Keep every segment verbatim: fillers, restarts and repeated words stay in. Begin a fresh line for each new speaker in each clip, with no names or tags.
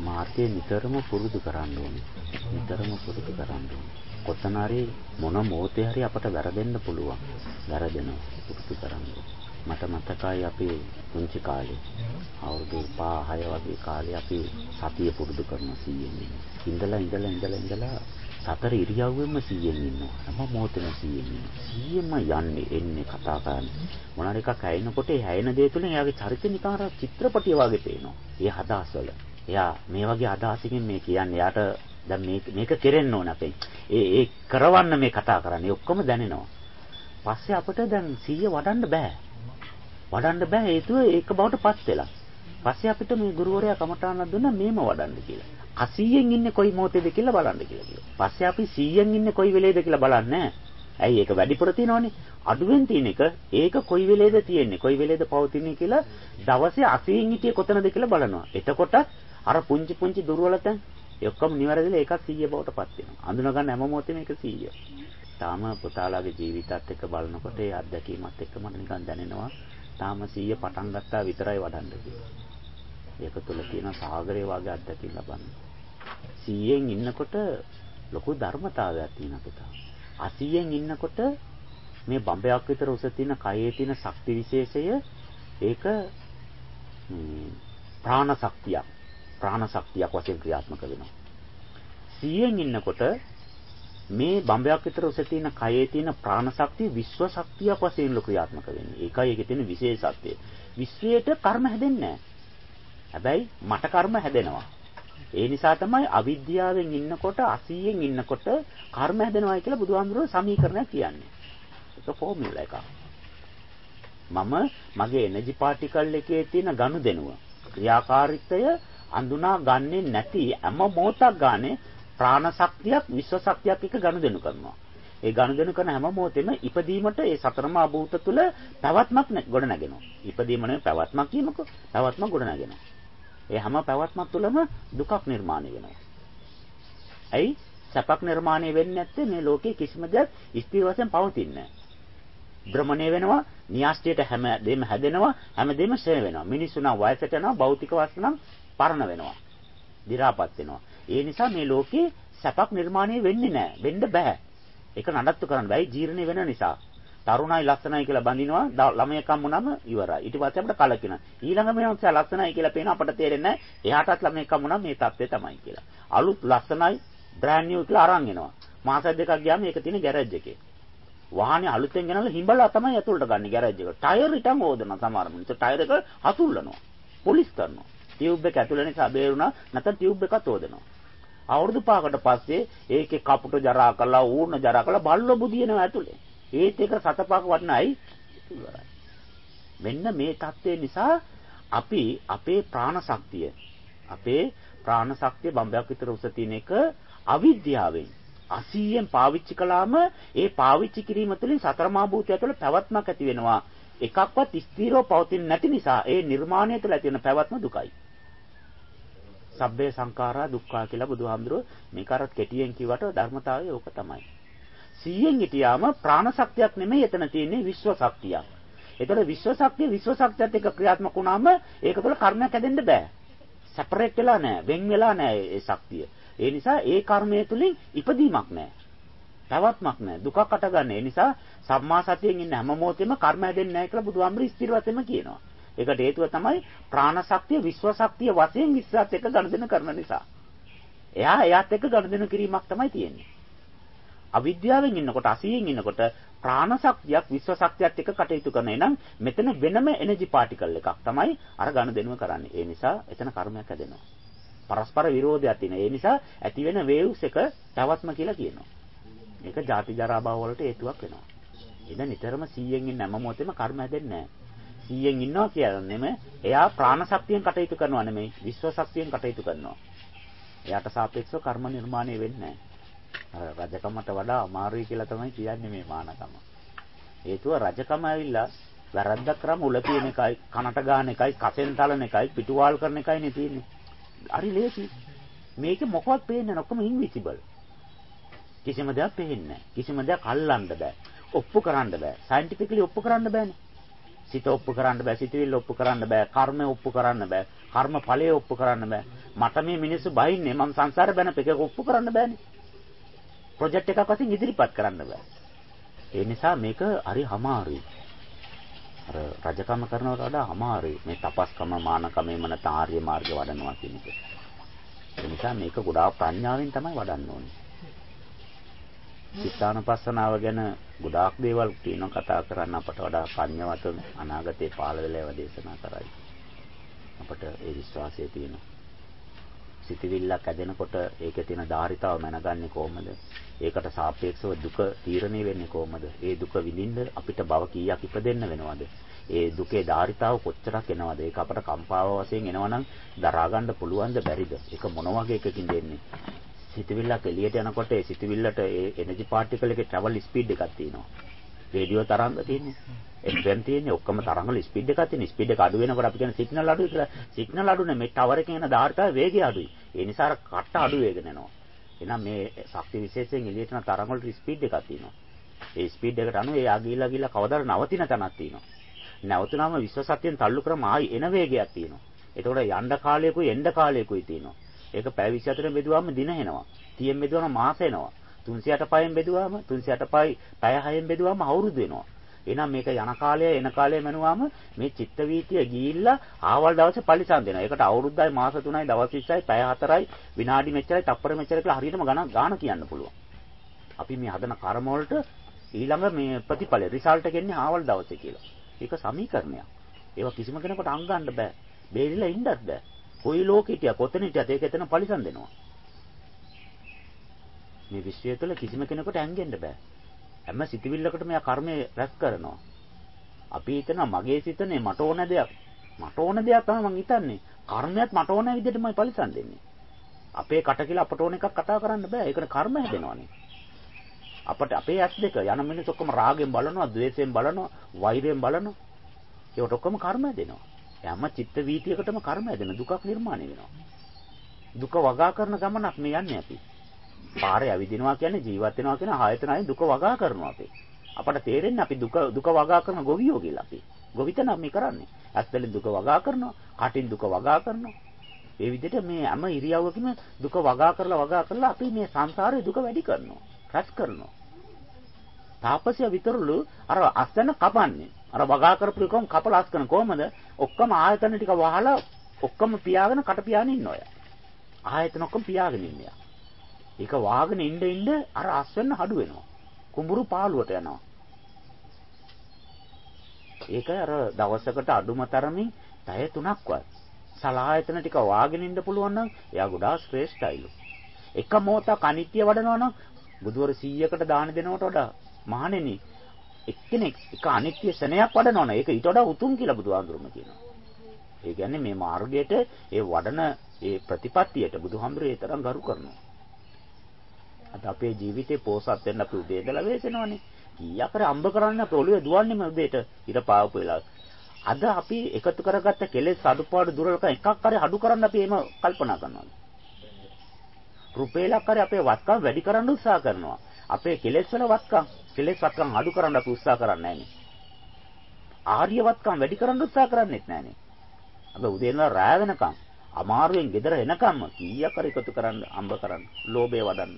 මාර්ගය නිතරම පුරුදු කරන්න ඕනේ. නිතරම පුරුදු කරන්න ඕනේ. කොතන හරි මොන මොහොතේ හරි අපට වැරදෙන්න පුළුවන්. වැරදෙනවා පුරුදු කරන්න. මට මතකයි අපි පුංචි කාලේ අවුරුදු පහ හය වගේ කාලේ අපි සතිය පුරුදු කරන සීයෙන් ඉඳලා ඉඳලා ඉඳලා ඉඳලා සතර ඉරියව්වෙම සීයෙන් ඉන්නවා. හැම මොහොතෙම සීයෙන් ඉන්නවා. සීයෙම යන්නේ එන්නේ කතා කරන්නේ. මොනාර එකක් ඇයෙනකොට ඒ ඇයෙන දේ තුලින් එයාගේ චරිතය නිකන් අර චිත්‍රපටිය වගේ පේනවා. ඒ හදාස්වල. එයා මේ වගේ අදහසකින් මේ කියන්නේ. එයාට දැන් මේක මේක කෙරෙන්න ඕන අපේ. ඒ ඒ කරවන්න මේ කතා කරන්නේ. ඔක්කොම දැනෙනවා. පස්සේ අපිට දැන් සීය වඩන්න බෑ. වඩන්න බෑ හේතුව ඒක බවට පත් වෙලා. පස්සේ අපිට මේ ගුරුවරයා කමටහනක් දුන්නා මේම වඩන්න කියලා. අසීයෙන් ඉන්නේ කොයි මොහොතේද කියලා බලන්න කියලා කිව්වා. පස්සේ අපි සීයෙන් ඉන්නේ කොයි වෙලේද කියලා බලන්නේ. ඇයි ඒක වැඩිපුර තියෙනවනේ. අඩුවෙන් තියෙන එක ඒක කොයි වෙලේද තියෙන්නේ කොයි වෙලේද පවතින්නේ කියලා දවසේ අසීයෙන් හිටියේ කොතනද කියලා බලනවා. එතකොට අර පුංචි පුංචි දුර්වල තැන් ඒ ඔක්කොම නිවැරදිලා ඒකත් සීය බවට පත් වෙනවා. අඳුන ගන්න හැම මොහොතේම ඒක සීය. තාම පුතාලාගේ ජීවිතත් එක්ක බලනකොට ඒ අත්දැකීමත් එක්ක මට නිකන් දැනෙනවා තාම සීය පටන් ගත්තා විතරයි වඩන්න කියලා. ඒක තුල තියෙන සාගරේ වගේ අත්දැකීම් ලබන්න. සීයෙන් ඉන්නකොට ලොකු ධර්මතාවයක් තියෙන පුතා. අසීයෙන් ඉන්නකොට මේ බඹයක් විතර උස තියෙන කයේ තියෙන ශක්ති විශේෂය ඒක ප්‍රාණ ශක්තියක්. ප්‍රාණ ශක්තියක් වශයෙන් ක්‍රියාත්මක වෙනවා. සීයෙන් ඉන්නකොට මේ බඹයක් විතර උස තියෙන කයේ තියෙන ප්‍රාණ ශක්තිය විශ්ව ශක්තියක් වශයෙන් ක්‍රියාත්මක වෙන්නේ. ඒකයි ඒකේ තියෙන විශේෂත්වය. විශ්වයට කර්ම හැදෙන්නේ නැහැ. හැබැයි මට කර්ම හැදෙනවා. ඒ නිසා තමයි අවිද්‍යාවෙන් ඉන්නකොට අසීයෙන් ඉන්නකොට කර්ම හැදෙනවායි කියලා බුදුහාමුදුරුවෝ සමීකරණයක් කියන්නේ. ඒක ෆෝමියුලා එකක්. මම මගේ එනර්ජි පාටිකල් එකේ තියෙන ගනුදෙනුව ක්‍රියාකාරීත්වය අඳුනා ගන්නේ නැති හැම මොහොතක් ගානේ ප්‍රාණ ශක්තියක් විශ්ව ශක්තියක් එක්ක ගනුදෙනු කරනවා. ඒ ගනුදෙනු කරන හැම මොහොතෙම ඉපදීමට ඒ සතරමා භූත තුල පැවැත්මක් ගොඩ නැගෙනවා. ඉපදීම නෙවෙයි පැවැත්මක් කියනකො පැවැත්මක් ගොඩ නැගෙනවා. ඒ හැම පැවැත්මක් තුළම දුකක් නිර්මාණය වෙනවා. ඇයි? සැපක් නිර්මාණය වෙන්නේ නැත්තේ මේ ලෝකේ කිසිම දෙයක් ස්ථිර වශයෙන් පවතින්නේ නැහැ. භ්‍රමණය වෙනවා, න්‍යාස්තියට හැම දෙම හැදෙනවා, හැම දෙම ෂය වෙනවා. මිනිස්සු නම් වයසට යනවා, භෞතික වස්තු නම් පරණ වෙනවා. දි รา පත් වෙනවා. ඒ නිසා මේ ලෝකේ සැපක් නිර්මාණය වෙන්නේ නැහැ. වෙන්න බෑ. ඒක නඩත්තු කරන්න බෑ. ජීර්ණය වෙන නිසා. තරුණයි ලස්සනයි කියලා බඳිනවා ළමයෙක්ම වුණාම ඉවරයි. ඊට පස්සේ අපිට කලකිනවා. ඊළඟ මේවන්ස ලස්සනයි කියලා පේන අපට තේරෙන්නේ නැහැ. එයාටත් ළමයෙක්ම වුණා මේ තත්ත්වය තමයි කියලා. අලුත් ලස්සනයි බ්‍රෑන්ඩ් නිව් කියලා අරන් එනවා. මාස දෙකක් ගියාම ඒක තියෙන ගෑරේජ් එකේ. වාහනේ අලුතෙන් ගෙනල්ලා හිඹලා තමයි ඇතුළට ගන්න ගෑරේජ් එකට. ටයර් ඉටන් හොදනවා සමහර මිනිස්සු. ටයර් එක හතුල්ලනවා. පොලිස් කරනවා. ටියුබ් එක ඇතුළේ නිසා බේරුණා නැත්නම් ටියුබ් එකත් හොදනවා. අවුරුදු පහකට පස්සේ ඒකේ කපුට ජරා කළා ඌර්ණ ජරා කළා බල්ලෝ බුදිනවා ඇතුළේ. ඒත් එක සතපහක වටනයි ඉවරයි. මෙන්න මේ தත්ත්වය නිසා අපි අපේ ප්‍රාණ ශක්තිය අපේ ප්‍රාණ ශක්තිය බම්බයක් විතර උස තියෙන එක අවිද්‍යාවෙන් අසීයෙන් පාවිච්චි කළාම ඒ පාවිච්චි කිරීම තුළින් සතර මහා භූතය තුළ පැවැත්මක් ඇති වෙනවා. එකක්වත් ස්ථිරව පවතින්නේ නැති නිසා ඒ නිර්මාණය තුළ ඇති වෙන පැවැත්ම දුකයි. සබ්බේ සංඛාරා දුක්ඛා කියලා බුදුහාමුදුරුවෝ මේක අර කෙටියෙන් කිව්වට ධර්මතාවය ඕක තමයි. සීයෙන් හිටියාම ප්‍රාණ ශක්තියක් නෙමෙයි එතන තියෙන්නේ විශ්ව ශක්තියක්. ඒතකොට විශ්ව ශක්තිය විශ්ව ශක්තියත් එක්ක ක්‍රියාත්මක වුණාම ඒක තුළ කර්මයක් හැදෙන්න බෑ. සෙපරේට් වෙලා නැහැ, වෙන් වෙලා නැහැ ඒ ශක්තිය. ඒ නිසා ඒ කර්මය තුලින් ඉපදීමක් නැහැ. පැවැත්මක් නැහැ. දුකක් අටගන්න. ඒ නිසා සම්මා සතියෙන් ඉන්න හැම මොහොතෙම කර්ම හැදෙන්නේ නැහැ කියලා බුදුහාමුදුරු ස්ථිර වශයෙන්ම කියනවා. ඒකට හේතුව තමයි ප්‍රාණ ශක්තිය විශ්ව ශක්තිය වශයෙන් විශ්වාසත් එක්ක ගනුදෙනු කරන නිසා. එයා එයාත් එක්ක ගනුදෙනු කිරීමක් තමයි තියෙන්නේ. අවිද්‍යාවෙන් ඉන්නකොට අසීයෙන් ඉන්නකොට ප්‍රාණ ශක්තියක් විශ්ව ශක්තියත් එක්ක කටයුතු කරන එනම් මෙතන වෙනම එනර්ජි පාටිකල් එකක් තමයි අර ගනුදෙනුව කරන්නේ. ඒ නිසා එතන කර්මයක් හැදෙනවා. පරස්පර විරෝධයක් තියෙන. ඒ නිසා ඇති වෙන වේව්ස් එක පැවැත්ම කියලා කියනවා. මේක ජාති ජරා භව වලට හේතුවක් වෙනවා. ඉතින් නිතරම සීයෙන් ඉන්න හැම මොහොතෙම කර්ම හැදෙන්නේ නැහැ. සීයෙන් ඉන්නවා කියන්නේම එයා ප්‍රාණ ශක්තියෙන් කටයුතු කරනවා නෙමෙයි විශ්ව ශක්තියෙන් කටයුතු කරනවා. එයාට සාපේක්ෂව කර්ම නිර්මාණය වෙන්නේ නැහැ. රජකමට වඩා අමාරුයි කියලා තමයි කියන්නේ මේ මානකම. හේතුව රජකම ඇවිල්ලා වැරද්දක් කරාම උල තියෙන එකයි, කනට ගන්න එකයි, කසෙන් තලන එකයි, පිටුවාල් කරන එකයි නේ තියෙන්නේ. හරි ලේසි. මේක මොකවත් පේන්නේ නැහැ. ඔක්කොම ඉන්විසිබල්. කිසිම දෙයක් පේන්නේ නැහැ. කිසිම දෙයක් අල්ලන්න බෑ. ඔප්පු කරන්න බෑ. සයන්ටිෆිකලි ඔප්පු කරන්න බෑනේ. සිත ඔප්පු කරන්න බෑ, සිතවිල්ල ඔප්පු කරන්න බෑ, කර්ම ඔප්පු කරන්න බෑ, කර්ම ඵලය ඔප්පු කරන්න බෑ. මට මේ මිනිස්සු බයින්නේ මම සංසාරේ බැන පෙක ඔප්පු කරන්න බෑනේ. ප්‍රොජෙක්ට් එකක් වශයෙන් ඉදිරිපත් කරන්න බෑ. ඒ නිසා මේක හරි අමාරුයි. අර රජකම කරනවට වඩා අමාරුයි. මේ තපස්කම, මානකම, මන තාර්ය මාර්ග වඩනවා කියන එක. ඒ නිසා මේක ගොඩාක් ප්‍රඥාවෙන් තමයි වඩන්න ඕනේ. චිත්තානුපස්සනාව ගැන ගොඩාක් දේවල් කියනවා කතා කරන්න අපට වඩා පඤ්ඤවත අනාගතේ පාළ වෙලා ඒවා දේශනා කරයි. අපට ඒ විශ්වාසය තියෙනවා. සිතවිල්ලක් ඇදෙනකොට ඒකේ තියෙන ධාරිතාව මැනගන්නේ කොහොමද? ඒකට සාපේක්ෂව දුක තීරණය වෙන්නේ කොහොමද? ඒ දුක විඳින්න අපිට භව කීයක් ඉපදෙන්න වෙනවද? ඒ දුකේ ධාරිතාව කොච්චරක් එනවද? ඒක අපට කම්පාව වශයෙන් එනවනම් දරා ගන්න පුළුවන්ද බැරිද? ඒක මොන වගේ එකකින්ද එන්නේ? සිතවිල්ලක් එළියට යනකොට ඒ සිතවිල්ලට ඒ එනර්ජි පාර්ටිකල් එකේ ට්‍රැවල් ස්පීඩ් එකක් තියෙනවා. රේඩියෝ තරංග තියෙන්නේ. එෆ් එම් තියෙන්නේ ඔක්කොම තරංග වල ස්පීඩ් එකක් තියෙන. ස්පීඩ් එක අඩු වෙනකොට අපි කියන සිග්නල් අඩුයි කියලා. සිග්නල් අඩු නෙමෙයි ටවර් එකේ එන ධාරිතාවේ වේගය අඩුයි. ඒ නිසා අර කට අඩු වේගන යනවා. එහෙනම් මේ ශක්ති විශේෂයෙන් එළියට යන තරංග වල ස්පීඩ් එකක් තියෙනවා. ඒ ස්පීඩ් එකට අනුව ඒ ආගිලා ගිලා කවදාද නවතින තැනක් තියෙනවා. නැවතුනම විශ්ව සත්‍යයෙන් තල්ලු කරම ආයි එන වේගයක් තියෙනවා. එතකොට යන්න කාලයකුයි එන්න කාලයකුයි තියෙනවා. ඒක පැය විසි හතරෙන් බෙදුවාම දින එනවා. තිහෙන් බෙදුවාම මාස එනවා. තුන්සිය අට පහෙන් බෙදුවාම තුන්සිය අට පහයි පැය හයෙන් බෙදුවාම අවුරුදු වෙනවා. එහෙනම් මේක යන කාලය එන කාලය මනුවාම මේ චිත්ත වීතිය ගිහිල්ලා ආවල් දවසේ පරිසම් දෙනවා. ඒකට අවුරුද්දයි මාස තුනයි දවස් විස්සයි පැය හතරයි විනාඩි මෙච්චරයි තප්පර මෙච්චරයි කියලා හරියටම ගණන් ගාන කියන්න පුළුවන්. අපි මේ හදන කර්ම වලට ඊළඟ මේ ප්‍රතිඵල රිසල්ට් එක එන්නේ ආවල් දවසේ කියලා. ඒක සමීකරණයක්. ඒවා කිසිම කෙනෙකුට අංගන්න බෑ. බේරිලා ඉන්නත් බෑ. කොයි ලෝකෙ හිටියා කොතන හිටියත් ඒක එතන පරිසම් දෙනවා. මේ විශ්වය තුළ කිසිම කෙනෙකුට ඇඟෙන්න බෑ. හැම සිතවිල්ලකටම යා කර්මය රැස් කරනවා. අපි හිතනවා මගේ සිතනේ මට ඕන දෙයක්. මට ඕන දෙයක් තමයි මං හිතන්නේ. කර්මයක් මට ඕන විදිහටමයි පරිසම් දෙන්නේ. අපේ කට කියලා අපට ඕන එකක් කතා කරන්න බෑ. ඒකට කර්ම හැදෙනවානේ. අපට අපේ ඇස් දෙක යන මිනිස් ඔක්කොම රාගෙන් බලනවා, ද්වේෂයෙන් බලනවා, වෛරයෙන් බලනවා. ඒකට ඔක්කොම කර්ම හැදෙනවා. හැම චිත්ත වීතියකටම කර්ම හැදෙන දුකක් නිර්මාණය වෙනවා. දුක වගා කරන ගමනක් මේ යන්නේ අපි. පාරේ ඇවිදිනවා කියන්නේ ජීවත් වෙනවා කියන ආයතනයි දුක වගා කරනවා අපි. අපට තේරෙන්නේ අපි දුක දුක වගා කරන ගොවියෝ කියලා අපි. ගොවිතැන මේ කරන්නේ. ඇස්වලින් දුක වගා කරනවා, කටින් දුක වගා කරනවා. ඒ විදිහට මේ හැම ඉරියව්වකම දුක වගා කරලා වගා කරලා අපි මේ සංසාරේ දුක වැඩි කරනවා. රැස් කරනවා. තාපසය විතරලු අර අස්තන කපන්නේ. අර වගා කරපු එකම කපලා අස් කරන කොහමද? ඔක්කොම ආයතන ටික වහලා ඔක්කොම පියාගෙන කට පියාගෙන ඉන්න ඔය. ආයතන ඔක්කොම පියාගෙන ඉන්නේ. ඒක වාගෙන ඉන්න ඉන්න අර අස් වෙන්න හඩු වෙනවා. කුඹුරු පාළුවට යනවා. ඒක අර දවසකට අඩුම තරමින් පැය තුනක්වත් සලායතන ටික වාගෙන ඉන්න පුළුවන් නම් එයා ගොඩාක් ශ්‍රේෂ්ඨයිලු. එක මොහොතක් අනිත්‍ය වඩනවා නම් බුදුවර සීයකට දාන දෙනවට වඩා මහණෙනි එක්කෙනෙක් එක අනිත්‍ය ශනයක් වඩනවා නම් ඒක ඊට වඩා උතුම් කියලා බුදුහාඳුරුම කියනවා. ඒ කියන්නේ මේ මාර්ගයට ඒ වඩන ඒ ප්‍රතිපත්තියට බුදුහාඳුරේ තරම් ගරු කරනවා. අද අපේ ජීවිතේ පෝසත් වෙන්න අපි උදේ ඉඳලා වෙසෙනවනේ. කීයක් කර අම්බ කරන්න අපේ ඔළුවේ දුවන්නේම උදේට ඉර පාවපු වෙලාව. අද අපි එකතු කරගත්ත කෙලෙස් අඩුපාඩු දුර්වලකම් එකක් හරි අඩු කරන්න අපි එහෙම කල්පනා කරනවා. රුපියලක් හරි අපේ වත්කම් වැඩි කරන්න උත්සාහ කරනවා. අපේ කෙලෙස් වල වත්කම් කෙලෙස් වත්කම් අඩු කරන්න අපි උත්සාහ කරන්නේ නැහනේ. ආර්ය වත්කම් වැඩි කරන්න උත්සාහ කරන්නේත් නැහනේ. අපි උදේ ඉඳලා රාය වෙනකම් අමාරුවෙන් ගෙදර එනකම්ම කීයක් හරි එකතු කරන්න අම්බ කරන්න, ලෝභය වඩන්න.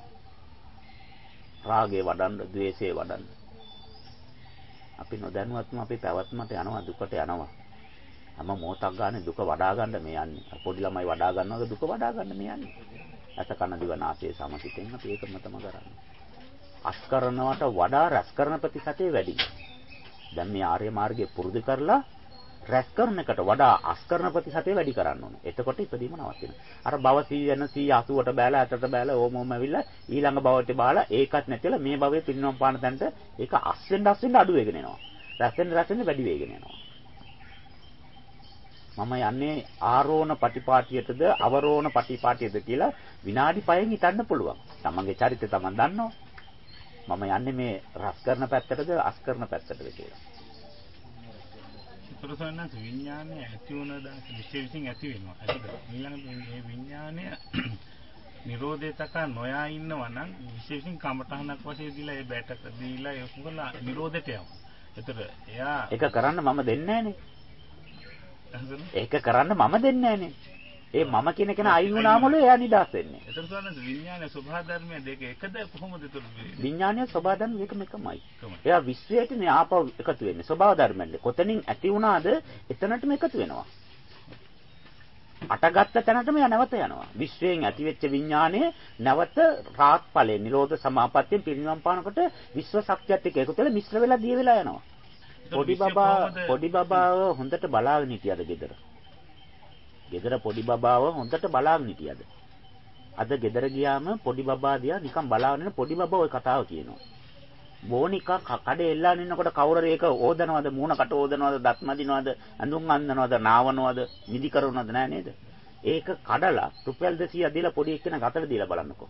රාගේ වඩන්න, ද්වේෂේ වඩන්න. අපි නොදැනුවත්ම අපේ පැවැත්මට යනවා, දුකට යනවා. හැම මොහොතක් ගන්න දුක වඩා ගන්න මේ යන්නේ. පොඩි ළමයි වඩා ගන්නවා දුක වඩා ගන්න මේ යන්නේ. ඇස කන දිව නාසය සමසිතෙන් අපි ඒකම තමයි කරන්නේ. අස් කරනවට වඩා රැස් කරන ප්‍රතිශතය වැඩි. දැන් මේ ආර්ය මාර්ගය පුරුදු කරලා රැස් කරන එකට වඩා අස් කරන ප්‍රතිශතය වැඩි කරන්න ඕනේ. එතකොට ඉදීම නවතිනවා. අර භව සීය යන සීය අසූවට බෑලා අටට බෑලා ඕම ඕම ඇවිල්ලා ඊළඟ භවයට බාලා ඒකත් නැතිලා මේ භවයේ පිරිනොම් පාන තැනට ඒක අස් වෙන්න අස් වෙන්න අඩු වෙගෙන එනවා. රැස් වෙන්න රැස් වෙන්න වැඩි වෙගෙන යනවා. මම යන්නේ ආරෝණ පටිපාටියටද අවරෝණ පටිපාටියද කියලා විනාඩි පහෙන් හිතන්න පුළුවන්. තමන්ගේ චරිතය තමන් දන්නවා. මම යන්නේ මේ රස කරන පැත්තටද අස් කරන පැත්තටද කියලා.
සතරසන්නත් විඥානය ඇති වුණ දාස විශේෂයෙන් ඇති වෙනවා. හරිද? ඊළඟ මේ විඥානය නිරෝධය තකා නොයා ඉන්නවා නම් විශේෂයෙන් කමඨහනක් වශයෙන් දීලා ඒ බැටක දීලා ඒක උගලා නිරෝධයට යනවා. ඒතර එයා
ඒක කරන්න මම දෙන්නේ නැහනේ.
හරිද?
ඒක කරන්න මම දෙන්නේ නැහනේ. ඒ මම කියන කෙනා අයින් වුණාමලු එයා නිදාස් වෙන්නේ.
ඒතර සෝනස් විඥාන ස්වභාව ධර්මය දෙක එකද කොහොමද ඒතර වෙන්නේ?
විඥානීය ස්වභාව ධර්ම දෙකම එකමයි. එයා විශ්වයටනේ ආපහු එකතු වෙන්නේ. ස්වභාව ධර්මෙන්. කොතනින් ඇති වුණාද එතනටම එකතු වෙනවා. අටගත්ත තැනටම යා නැවත යනවා. විශ්වයෙන් ඇතිවෙච්ච විඥානය නැවත රාත් ඵලයේ නිරෝධ සමාපත්තියෙන් පිරිනිවන් පානකොට විශ්ව ශක්තියත් එක්ක එකතු වෙලා මිශ්‍ර වෙලා දිය වෙලා යනවා. පොඩි බබා පොඩි බබාව හොඳට බලාගෙන හිටියද ගෙදර? ගෙදර පොඩි බබාව හොඳට බලාගෙන හිටියද? අද ගෙදර ගියාම පොඩි බබා දිහා නිකන් බලාගෙන ඉන්න පොඩි බබා ওই කතාව කියනවා. බෝනිකා කඩේ එල්ලාගෙන ඉන්නකොට කවුරුර ඒක ඕදනවද මූණකට ඕදනවද දත් මදිනවද ඇඳුම් අඳනවද නාවනවද නිදි කරනවද නෑ නේද? ඒක කඩලා රුපියල් දෙසීයක් දීලා පොඩි එක්කෙනා ගතට දීලා බලන්නකෝ.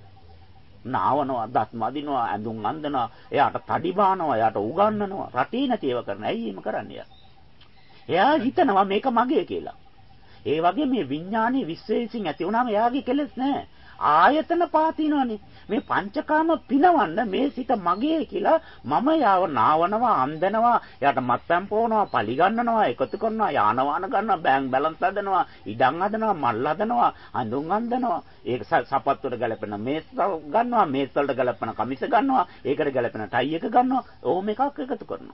නාවනවා දත් මදිනවා ඇඳුම් අඳනවා එයාට තඩි බානවා එයාට උගන්වනවා රටේ නැති ඒවා කරන. ඇයි එහෙම කරන්නේ? එයා හිතනවා මේක මගේ කියලා. ඒ වගේ මේ විඥානීය විශ්වයෙන් ඇති වුණාම එයාගේ කෙලෙස් නෑ. ආයතන පාතිනවනේ. මේ පංචකාම පිනවන්න මේ සිත මගේ කියලා මම යාව නාවනවා අන්දනවා එයාට මත්පැන් පොවනවා පලි ගන්නනවා එකතු කරනවා යාන වාහන ගන්නවා බෑන්ක් බැලන්ස් හදනවා ඉඩම් හදනවා මල් හදනවා අඳුන් අඳනවා ඒක සපත්තුවට ගැලපෙන මේස් ගන්නවා මේස් වලට ගැලපෙන කමිස ගන්නවා ඒකට ගැලපෙන ටයි එක ගන්නවා ඕම එකක් එකතු කරනවා.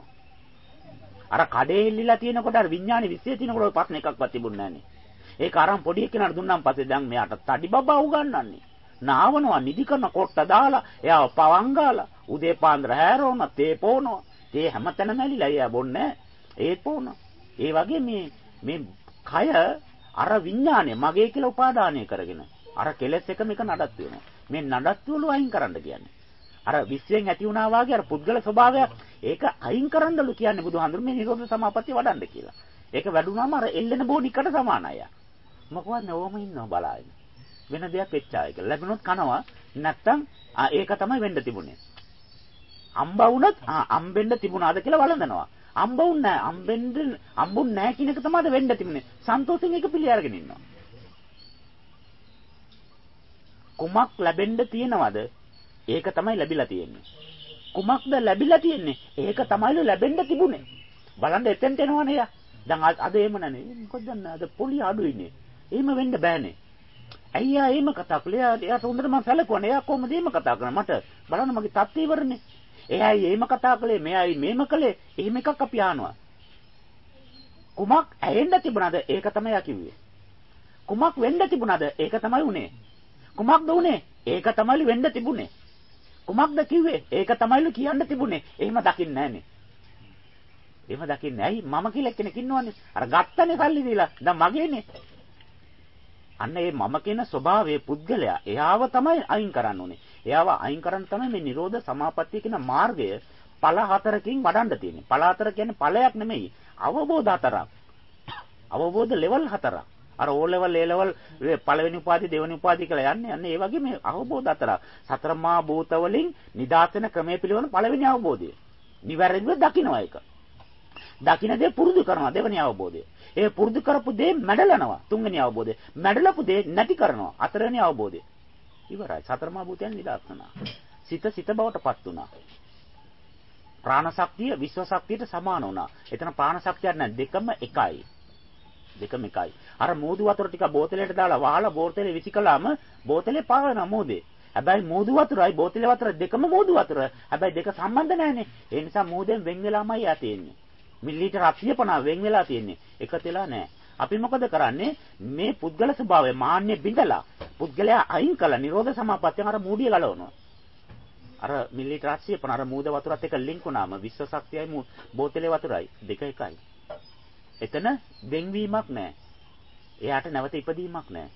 අර කඩේ එල්ලිලා තියෙනකොට අර විඥානේ විශ්ේ තියෙනකොට ඔය ප්‍රශ්න එකක්වත් තිබුණේ නැහනේ. ඒක අරන් පොඩි එකනට දුන්නාන් පස්සේ දැන් මෙයාට තඩි බබා උගන්වන්නේ. නාවනවා නිදි කරන කොට දාලා එයාව පවන් ගාලා උදේ පාන්දර හැරවන තේ පොවනවා. තේ හැමතැනම ඇලිලා එයා බොන්නේ ඒත් පොවනවා. ඒ වගේ මේ මේ කය අර විඥානය මගේ කියලා උපාදානය කරගෙන අර කෙලෙස් එක මේක නඩත්තු වෙනවා. මේ නඩත්තු වල අයින් කරන්න කියන්නේ. අර විශ්වෙන් ඇති වුණා වාගේ අර පුද්ගල ස්වභාවයක් ඒක අයින් කරන්නලු කියන්නේ බුදුහාඳුරු මේ නිරෝධ සමාපත්තිය වඩන්න කියලා. ඒක වැඩුණාම අර එල්ලෙන බෝනිකට සමානයි. මොකවත් නෝම ඉන්නවා බලائیں. වෙන දෙයක් වෙච්චාය කියලා. ලැබුණොත් කනවා නැත්තම් ඒක තමයි වෙන්න තිබුණේ. අම්බ වුණත් අම්බෙන්න තිබුණාද කියලා වළඳනවා. අම්බ වුණ නැහැ. අම්බෙන්න අම්බුන් නැහැ කියන එක තමයි වෙන්න තිබුණේ. සන්තෝෂෙන් ඒක පිළි අරගෙන ඉන්නවා. කුමක් ලැබෙන්න තියෙනවද? ඒක තමයි ලැබිලා තියෙන්නේ. කුමක්ද ලැබිලා තියෙන්නේ? ඒක තමයි ලැබෙන්න තිබුණේ. බලන්න එතෙන්ට එනවනේ යා. දැන් අද එහෙම නැනේ. මොකද දැන් අද පොලි අඩුයිනේ. එහෙම වෙන්න බෑනේ. අයියා එහෙම කතා කළේ. එයාට හොඳට මම සැලකුවානේ. එයා කොහොමද එහෙම කතා කරන්නේ? මට බලන්න මගේ තත්ත්වය ඉවරනේ. එයායි එහෙම කතා කළේ. මෙයායි මේම කළේ. එහෙම එකක් අපි ආනවා. කුමක් ඇයෙන්න තිබුණාද? ඒක තමයි යා කිව්වේ. කුමක් වෙන්න තිබුණාද? ඒක තමයි උනේ. කුමක්ද උනේ? ඒක තමයි වෙන්න තිබුණේ. කුමක්ද කිව්වේ? ඒක තමයිලු කියන්න තිබුණේ. එහෙම දකින්නේ නැහනේ. එහෙම දකින්නේ ඇයි? මම කියලා කෙනෙක් ඉන්නවනේ. අර ගත්තනේ සල්ලි දීලා. දැන් මගේනේ. අන්න ඒ මම කියන ස්වභාවයේ පුද්ගලයා එයාව තමයි අයින් කරන්න ඕනේ. එයාව අයින් කරන්න තමයි මේ නිරෝධ සමාපත්තිය කියන මාර්ගය ඵල හතරකින් වඩන්න තියෙන්නේ. ඵල හතර කියන්නේ ඵලයක් නෙමෙයි. අවබෝධ හතරක්. අවබෝධ ලෙවල් හතරක්. අර ඕ ලෙවල් ඒ ලෙවල් පළවෙනි උපාධි දෙවෙනි උපාධි කියලා යන්නේ. අන්න ඒ වගේ මේ අවබෝධ හතරක්. සතර මා භූත වලින් නිදාසන ක්‍රමයේ පිළිවෙල පළවෙනි අවබෝධය. නිවැරදිව දකින්නවා ඒක. දකින්න දේ පුරුදු කරනවා දෙවෙනි අවබෝධය. ඒ පුරුදු කරපු දේ මැඩලනවා තුන්වෙනි අවබෝධය. මැඩලපු දේ නැති කරනවා හතරවෙනි අවබෝධය. ඉවරයි. සතර මා භූතයන් නිදාසනවා. සිත සිත බවටපත් වුණා. ප්‍රාණ ශක්තිය විශ්ව ශක්තියට සමාන වුණා. එතන ප්‍රාණ ශක්තියක් නැහැ. දෙකම එකයි. දෙකම එකයි. අර මෝදු වතුර ටික බෝතලයට දාලා වහලා බෝතලේ විසි කළාම බෝතලේ පාවෙන මෝදේ. හැබැයි මෝදු වතුරයි බෝතලේ වතුර දෙකම මෝදු වතුර. හැබැයි දෙක සම්බන්ධ නැහැනේ. ඒ නිසා මෝදෙන් වෙන් වෙලාමයි යා තියෙන්නේ. මිලිලීටර අටසිය පනහ වෙන් වෙලා තියෙන්නේ. එකතු වෙලා නැහැ. අපි මොකද කරන්නේ? මේ පුද්ගල ස්වභාවය මාන්නේ බිඳලා පුද්ගලයා අයින් කළා නිරෝධ සමාපත්තියෙන් අර මූඩිය ගලවනවා. අර මිලිලීටර අටසිය පනහ අර මූද වතුරත් එක්ක ලින්ක් වුණාම විශ්ව ශක්තියයි බෝතලේ වතුරයි දෙක එකයි. එතන වෙන්වීමක් නැහැ. එයාට නැවත ඉපදීමක් නැහැ.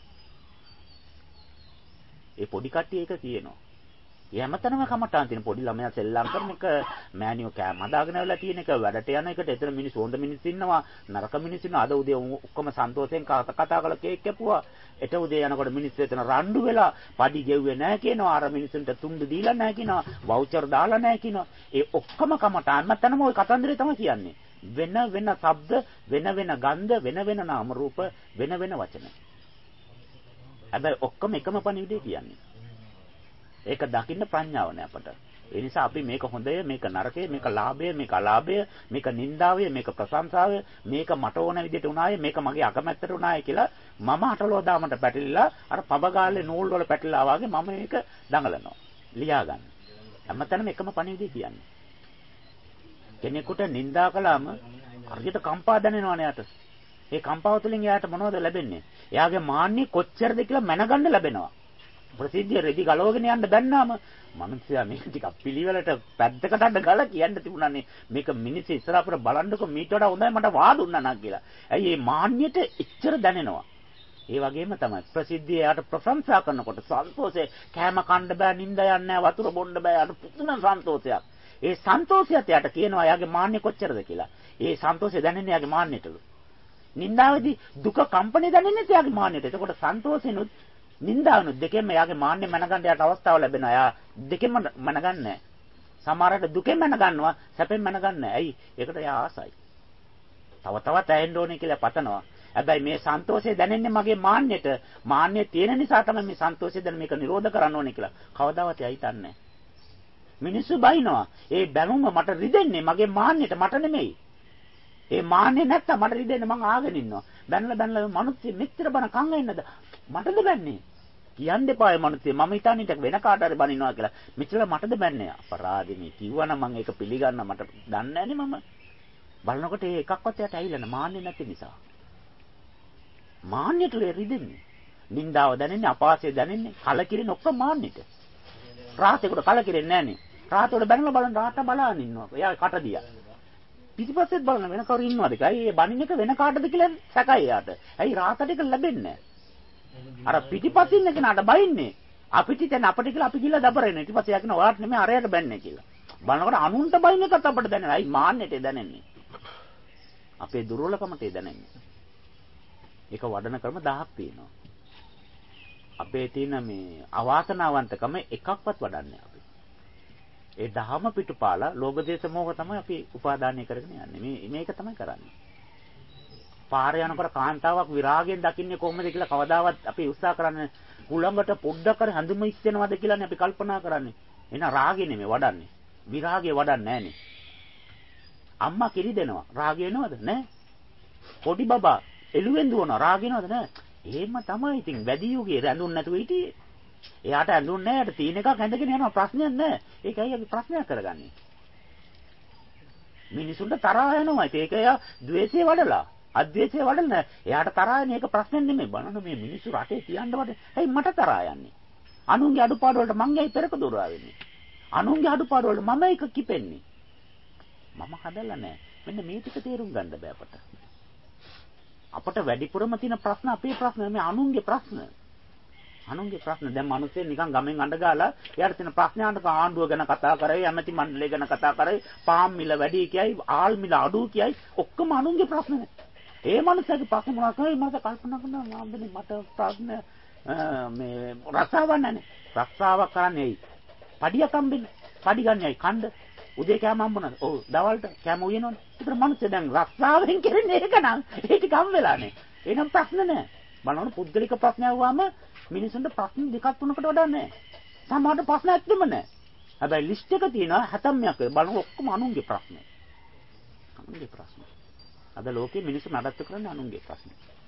ඒ පොඩි කට්ටිය ඒක කියනවා. යමතනම කමටාන් තියෙන පොඩි ළමයා සෙල්ලම් කරන එක, මෑනියෝ කෑම හදාගෙන වෙලා තියෙන එක, වැඩට යන එකට එතන මිනිස්සු හොඳ මිනිස්සු ඉන්නවා, නරක මිනිස්සු ඉන්නවා. අද උදේ ඔක්කොම සන්තෝෂයෙන් කතා කරලා කේක් කැපුවා. එට උදේ යනකොට මිනිස්සු එතන රණ්ඩු වෙලා, පඩි ගෙව්වේ නැහැ කියනවා. අර මිනිස්සුන්ට තුන්ඩු දීලා නැහැ කියනවා. වවුචර් දාලා නැහැ කියනවා. ඒ ඔක්කොම කමටාන් මතනම ওই කතන්දරේ තමයි කියන්නේ. වෙන වෙන ශබ්ද, වෙන වෙන ගන්ධ, වෙන වෙන නාම රූප, වෙන වෙන වචන. හැබැයි ඔක්කොම එකම පණිවිඩය කියන්නේ. ඒක දකින්න ප්‍රඥාව නෑ අපට. ඒ නිසා අපි මේක හොඳය, මේක නරකය, මේක ලාභය, මේක අලාභය, මේක නින්දාවය, මේක ප්‍රශංසාවය, මේක මට ඕන විදිහට උනාය, මේක මගේ අකමැත්තට උනාය කියලා මම අටලෝ දාමට පැටලිලා අර පබගාලේ නූල් වල පැටලලා වගේ මම මේක දඟලනවා. ලියා ගන්න. හැමතැනම එකම පණිවිඩය කියන්නේ. කෙනෙකුට නින්දා කළාම හරියට කම්පා දැනෙනවනේ යට. ඒ කම්පාව තුළින් එයාට මොනවද ලැබෙන්නේ? එයාගේ මාන්නේ කොච්චරද කියලා මැනගන්න ලැබෙනවා. ප්‍රසිද්ධිය රෙදි ගලවගෙන යන්න බැන්නාම මනුස්සයා මේක ටිකක් පිළිවෙලට පැද්දකට අඬ ගල කියන්න තිබුණානේ. මේක මිනිස්සු ඉස්සරහට බලන්නකො මීට වඩා හොඳයි මට වාදුන්නා නා කියලා. ඇයි මේ මාන්නයට එච්චර දැනෙනවා. ඒ වගේම තමයි ප්‍රසිද්ධිය යාට ප්‍රශංසා කරනකොට සන්තෝෂේ කෑම කන්න බෑ, නිින්ද යන්නේ නැහැ, වතුර බොන්න බෑ, අර පුදුම සන්තෝෂයක්. ඒ සන්තෝෂයත් යාට කියනවා යාගේ මාන්නේ කොච්චරද කියලා. ඒ සන්තෝෂය දැනෙන්නේ යාගේ මාන්නයටලු. නින්දාවේදී දුක කම්පණය දැනෙන්නේ යාගේ මාන්නයට. එතකොට සන්තෝෂෙනුත් නින්දාවනුත් දෙකෙන්ම යාගේ මාන්නේ මනගන්න යාට අවස්ථාව ලැබෙනවා. යා දෙකෙන්ම මනගන්නේ. සමහරවිට දුකෙන් මනගන්නවා, සැපෙන් මනගන්නේ. ඇයි? ඒකට යා ආසයි. තව තවත් ඇහෙන්න ඕනේ කියලා පතනවා. හැබැයි මේ සන්තෝෂය දැනෙන්නේ මගේ මාන්නයට. මාන්නය තියෙන නිසා තමයි මේ සන්තෝෂය දැන මේක නිරෝධ කරන්න ඕනේ කියලා. කවදාවත් එයා හිතන්නේ. මිනිස්සු බයිනවා. ඒ බැනුම මට රිදෙන්නේ මගේ මාන්නයට, මට නෙමෙයි. ඒ මාන්නේ නැත්තම් මට රිදෙන්නේ මං ආගෙන ඉන්නවා. බැනලා බැනලා මනුස්සය මෙච්චර බන කංග ඉන්නද? මටද බැන්නේ? කියන්න එපා ඒ මනුස්සය. මම හිතන්නේ ටික වෙන කාට හරි බනිනවා කියලා. මෙච්චර මටද බැන්නේ? අපරාධිනේ කිව්වනම් මං ඒක පිළිගන්න මට දන්නේ නැනේ මම. බලනකොට ඒ එකක්වත් යට ඇවිල්ලා නැහැ. මාන්නේ නැති නිසා. මාන්නයට රිදෙන්නේ. නින්දාව දැනෙන්නේ, අපහාසය දැනෙන්නේ, කලකිරෙන ඔක්කොම මාන්නෙට. රාතේකට කලකිරෙන්නේ නැහනේ. රාතේකට බැනලා බලන රාත බලාගෙන ඉන්නවා. එයා කට දියා. පිටිපස්සෙත් බලන වෙන කවුරු ඉන්නවද කියලා. ඒ බණින් එක වෙන කාටද කියලා සැකයි යාට. ඇයි රාතට එක ලැබෙන්නේ නැහැ. අර පිටිපස්සින් ඉන්න කෙනාට බයින්නේ. අපිට දැන් අපිට කියලා අපි කියලා දබරන්නේ. ඊට පස්සේ යා කියන ඔයාට නෙමෙයි අරයට බැන්නේ කියලා. බලනකොට අනුන්ට බයින් එකත් අපිට දැනෙනවා. ඇයි මාන්නෙට දැනෙන්නේ? අපේ දුර්වලකමට දැනෙන්නේ. ඒක වඩන ක්‍රම දහයක් තියෙනවා. අපේ තියෙන මේ අවාසනාවන්තකම එකක්වත් වඩන්නේ අපි. ඒ දහම පිටුපාලා ලෝභ දේශ මොහ තමයි අපි උපාදානය කරගෙන යන්නේ. මේ මේක තමයි කරන්නේ. පාරේ යනකොට කාන්තාවක් විරාගයෙන් දකින්නේ කොහොමද කියලා කවදාවත් අපි උත්සාහ කරන්නේ කුලඟට පොඩ්ඩක් කර හැඳුම ඉස්සෙනවද කියලානේ අපි කල්පනා කරන්නේ. එන රාගෙ නෙමෙයි වඩන්නේ. විරාගය වඩන්නේ නැහනේ. අම්මා කිරි දෙනවා. රාගය එනවද? නැහැ. පොඩි බබා එළුවෙන් දුවනවා. රාග එනවද? නැහැ. එහෙම තමයි ඉතින් වැඩි යුගයේ රැඳුන් නැතුව හිටියේ. එයාට ඇඳුන් නැහැ. ඒට තීන එකක් ඇඳගෙන යනවා. ප්‍රශ්නයක් නැහැ. ඒකයි අපි ප්‍රශ්නයක් කරගන්නේ. මිනිසුන්ට තරහ යනවා. ඒක එයා ද්වේෂය වඩලා. අද්වේෂය වඩලා එයාට තරහ යන්නේ ඒක ප්‍රශ්නයක් නෙමෙයි. බලන්න මේ මිනිස්සු රටේ තියන්න වට. ඇයි මට තරහ යන්නේ? අනුන්ගේ අඩුපාඩු වලට මං ඇයි පෙරක දොරවා වෙන්නේ? අනුන්ගේ අඩුපාඩු වලට මම එක කිපෙන්නේ. මම හදලා නැහැ. මෙන්න මේ ටික තේරුම් ගන්න බෑ අපට. අපට වැඩිපුරම තියෙන ප්‍රශ්න අපේ ප්‍රශ්න නෙමෙයි අනුන්ගේ ප්‍රශ්න. අනුන්ගේ ප්‍රශ්න. දැන් මිනිස්සේ නිකන් ගමෙන් අඬ ගාලා එයාට තියෙන ප්‍රශ්නයන්ට ආණ්ඩුව ගැන කතා කරයි, ඇමති මණ්ඩලය ගැන කතා කරයි, පාම් මිල වැඩි කියයි, ආල් මිල අඩු කියයි, ඔක්කොම අනුන්ගේ ප්‍රශ්න. ඒ මිනිස්සගේ ප්‍රශ්න මොනවද කියලා මට කල්පනා කරනවා මාම්බනේ මට ප්‍රශ්න මේ රස්සාවක් නැනේ. රස්සාවක් කරන්නේ ඇයි? පඩියක් හම්බෙන්නේ. පඩි ගන්න ඇයි? කණ්ඩ උදේ කෑම හම්බුණාද? ඔව් දවල්ට කෑම උයනවනේ. ඒතර මිනිස්සු දැන් රස්සාවෙන් කරන්නේ ඒක නම් ඒ ටික හම් වෙලානේ. එහෙනම් ප්‍රශ්න නැහැ. බලන්න පුද්ගලික ප්‍රශ්න ආවම මිනිසුන්ට ප්‍රශ්න දෙකක් තුනකට වඩා නැහැ. සමහරට ප්‍රශ්න ඇත්තෙම නැහැ. හැබැයි ලිස්ට් එක තියෙනවා හැතැම්මයක්. බලන්න ඔක්කොම අනුන්ගේ ප්‍රශ්න. අනුන්ගේ ප්‍රශ්න. අද ලෝකේ මිනිස්සු නඩත්තු කරන්නේ අනුන්ගේ ප්‍රශ්න.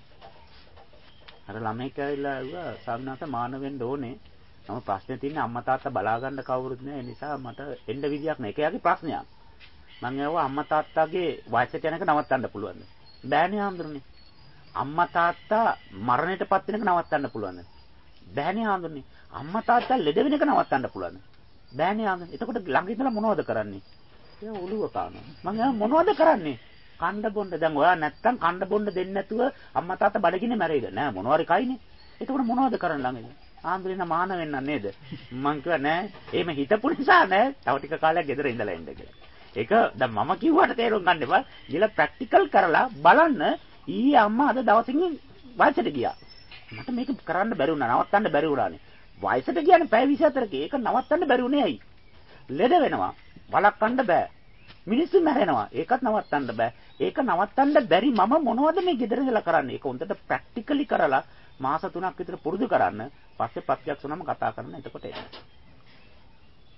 අර ළමයි කියලා ඇහුවා සාමනාත මාන වෙන්න ඕනේ. නම ප්‍රශ්නේ තියෙන්නේ අම්මා තාත්තා බලා ගන්න කවුරුත් නැහැ. ඒ නිසා මට එන්න විදියක් නැහැ. ඒක යාගේ ප්‍රශ්නයක්. මම ඇහුවා අම්මා තාත්තාගේ වයසට යනක නවත්තන්න පුළුවන්ද? බෑනේ ආන්දරනේ. අම්මා තාත්තා මරණයටපත් වෙනක නවත්තන්න පුළුවන්ද? බෑනේ ආන්දරනේ. අම්මා තාත්තා ලෙඩ වෙනක නවත්තන්න පුළුවන්ද? බෑනේ ආන්දරනේ. එතකොට ළඟ ඉඳලා මොනවද කරන්නේ? ඒ ඔළුව කානවා. මම ඇහුවා මොනවද කරන්නේ? කණ්ඩ බොන්න. දැන් ඔයා නැත්තම් කණ්ඩ බොන්න දෙන්නේ නැතුව අම්මා තාත්තා බඩගින්නේ මැරෙයිද? නෑ මොනවාරි කයිනේ. එතකොට මොනවද කරන්න ළඟ ඉඳලා? ආන්දරේන මාන වෙන්න නේද? මං කිව්වා නෑ. එහෙම හිතපු නිසා නෑ. තව ටික කාලයක් ගෙදර ඉඳලා ඉන්න කියලා. ඒක දැන් මම කිව්වට තේරුම් ගන්න එපා. ගිහලා ප්‍රැක්ටිකල් කරලා බලන්න ඊයේ අම්මා අද දවසින් වයසට ගියා. මට මේක කරන්න බැරි වුණා. නවත්තන්න බැරි වුණානේ. වයසට ගියානේ පැය විසිහතරක. ඒක නවත්තන්න බැරි වුණේ ඇයි? ලෙඩ වෙනවා. වළක්වන්න බෑ. මිනිස්සු මැරෙනවා. ඒකත් නවත්තන්න බෑ. ඒක නවත්තන්න බැරි මම මොනවද මේ ගෙදර ඉඳලා කරන්නේ? ඒක හොඳට ප්‍රැක්ටිකලි කරලා මාස තුනක් විතර පුරුදු කරන්න. පස්සේ ප්‍රත්‍යක්ෂ වුණාම කතා කරන්න. එතකොට එන්න.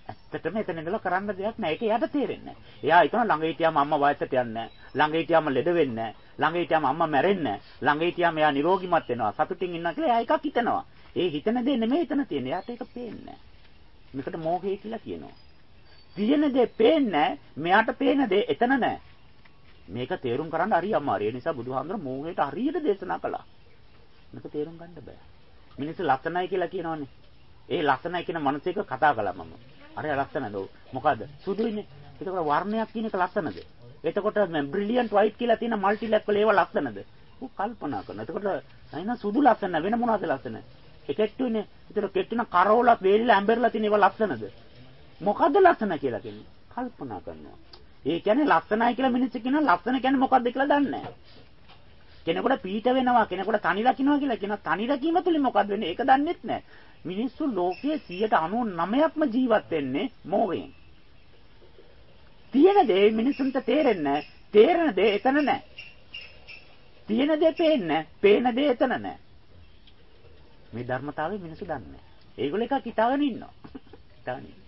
ඇත්තටම එතන ඉඳලා කරන්න දෙයක් නැහැ. ඒක එයාට තේරෙන්නේ නැහැ. එයා හිතන ළඟ හිටියාම අම්මා වයසට යන්නේ නැහැ. ළඟ හිටියාම ලෙඩ වෙන්නේ නැහැ. ළඟ හිටියාම අම්මා මැරෙන්නේ නැහැ. ළඟ හිටියාම එයා නිරෝගිමත් වෙනවා. සතුටින් ඉන්නවා කියලා එයා එකක් හිතනවා. ඒ හිතන දේ නෙමෙයි එතන තියෙන්නේ. එයාට ඒක පේන්නේ නැහැ. මේකට මෝහය කියලා කියනවා. තියෙන දේ පේන්නේ මෙයාට පේන දේ එතන නැහැ. මේක තේරුම් ගන්න හරි අමාරුයි. ඒ නිසා බුදුහාමුදුර මෝහයට හරියට දේශනා කළා. මේක තේරුම් ගන්න බෑ. මිනිස්සු ලස්සනයි කියලා කියනවනේ. ඒ ලස්සනයි කියන මනසේක කතා කළා මම. අර ලස්සනද? මොකද්ද? සුදුයිනේ. ඒකවල වර්ණයක් කියන එක ලස්සනද? එතකොට බ්‍රිලියන්ට් වයිට් කියලා තියෙන මල්ටි ලැක් වල ඒව ලස්සනද? ඌ කල්පනා කරනවා. එතකොට අයින සුදු ලස්සන වෙන මොනවද ලස්සන? එකෙට්ටුනේ. ඒතර කෙට්ටුන කරවලත් වේලිලා ඇඹරලා තියෙන ඒවා ලස්සනද? මොකද්ද ලස්සන කියලා කියන්නේ? කල්පනා කරනවා. ඒ කියන්නේ ලස්සනයි කියලා මිනිස්සු කියනවා ලස්සන කියන්නේ මොකද්ද කියලා දන්නේ නැහැ. කෙනෙකුට පීඩ වෙනවා කෙනෙකුට තනි රකින්නවා කියලා කියනවා තනි රැකීම තුලින් මොකද්ද වෙන්නේ? ඒක දන්නෙත් නැහැ. මිනිස්සු ලෝකයේ සියයට අනූනවයක්ම ජීවත් වෙන්නේ මෝහයෙන්. තියෙන දේ මිනිසුන්ට තේරෙන්නේ නැහැ. තේරෙන දේ එතන නැහැ. තියෙන දේ පේන්නේ නැහැ. පේන දේ එතන නැහැ. මේ ධර්මතාවය මිනිස්සු දන්නේ නැහැ. ඒගොල්ලෝ එකක් හිතාගෙන ඉන්නවා. හිතාගෙන